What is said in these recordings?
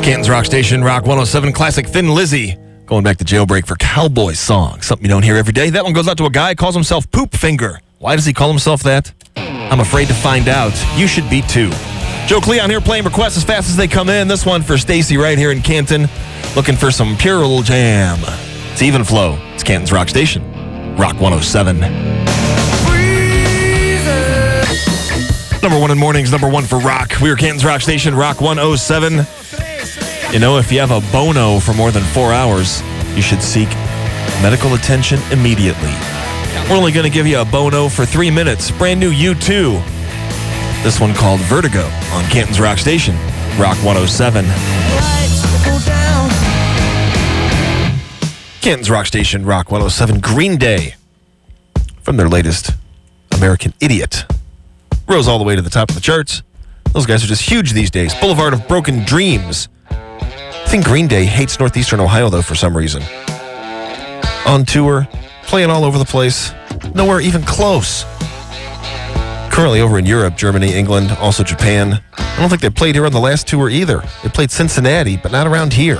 Canton's Rock Station, Rock 107, classic Thin Lizzy. Going back to Jailbreak for Cowboy Song. Something you don't hear every day. That one goes out to a guy who calls himself Poop Finger. Why does he call himself that? I'm afraid to find out. You should be too. Joe Cleon here playing requests as fast as they come in. This one for Stacy right here in Canton. Looking for some Pure Jam. It's Even Flow. It's Canton's Rock Station, Rock 107. Number one in mornings, number one for rock. We are Canton's Rock Station, Rock 107. You know, if you have a bono for more than 4 hours, you should seek medical attention immediately. We're only going to give you a bono for 3 minutes. Brand new U2. This one called Vertigo on Canton's Rock Station, Rock 107. Canton's Rock Station, Rock 107. Green Day, from their latest American Idiot, rose all the way to the top of the charts. Those guys are just huge these days. Boulevard of Broken Dreams. I think Green Day hates Northeastern Ohio, though, for some reason. On tour, playing all over the place, nowhere even close. Currently over in Europe, Germany, England, also Japan. I don't think they played here on the last tour either. They played Cincinnati, but not around here.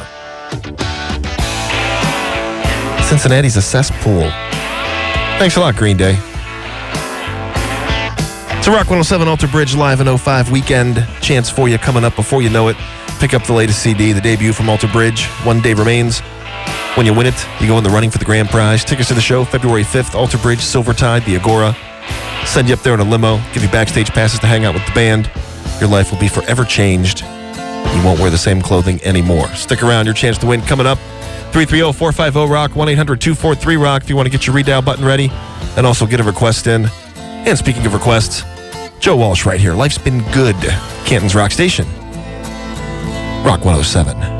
Cincinnati's a cesspool. Thanks a lot, Green Day. It's a Rock 107 Alter Bridge Live in 05 weekend. Chance for you coming up before you know it. Pick up the latest CD, the debut from Alter Bridge. One day remains. When you win it, you go in the running for the grand prize. Tickets to the show, February 5th, Alter Bridge, Silvertide, the Agora. Send you up there in a limo, give you backstage passes to hang out with the band. Your life will be forever changed. You won't wear the same clothing anymore. Stick around, your chance to win coming up. 330-450-ROCK, 1-800-243-ROCK if you want to get your redial button ready. And also get a request in. And speaking of requests, Joe Walsh right here. Life's been good. Canton's Rock Station, Rock 107.